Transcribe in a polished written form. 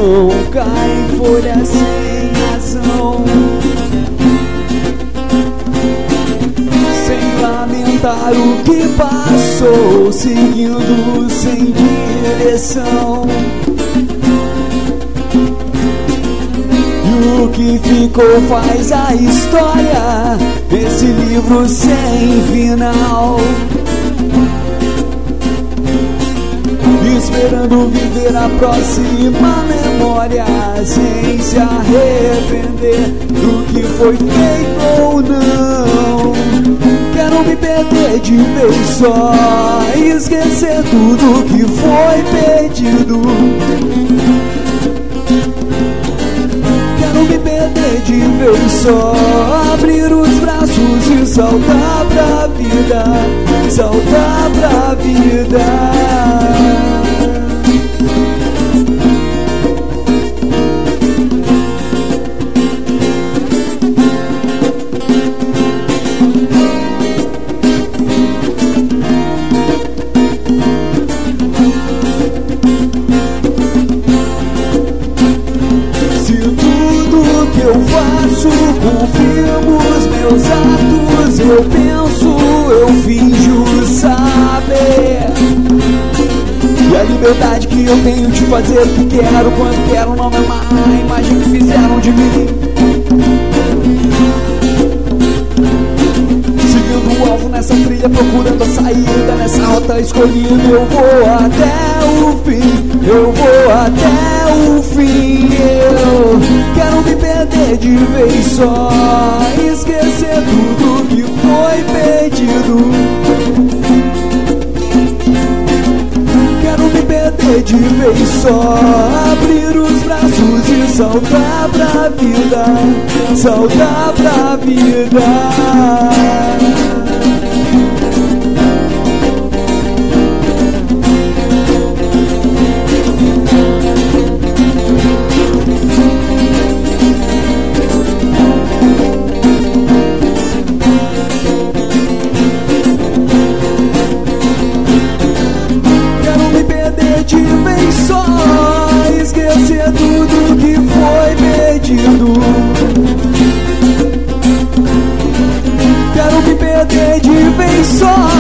chão, caem folhas sem razão, sem lamentar o que passou, seguindo sem direção. E o que ficou faz a história, esse livro sem final, esperando viver a próxima memória, sem se arrepender do que foi feito ou não. Quero me perder de vez só, esquecer tudo que foi perdido. Quero me perder de vez só, abrir os braços e saltar pra vida, saltar pra vida. Confirmo os meus atos, eu penso, eu finjo saber. E a liberdade que eu tenho de fazer o que quero, quando quero, não me amar a imagem que fizeram de mim. Seguindo o alvo nessa trilha, procurando a saída, nessa rota escolhida, eu vou até o fim, eu vou até o fim. Eu quero me perder de vez só, esquecer tudo que foi perdido. Quero me perder de vez só, abrir os braços e saltar pra vida, saltar pra vida. Tudo que foi perdido, quero me perder de vez só.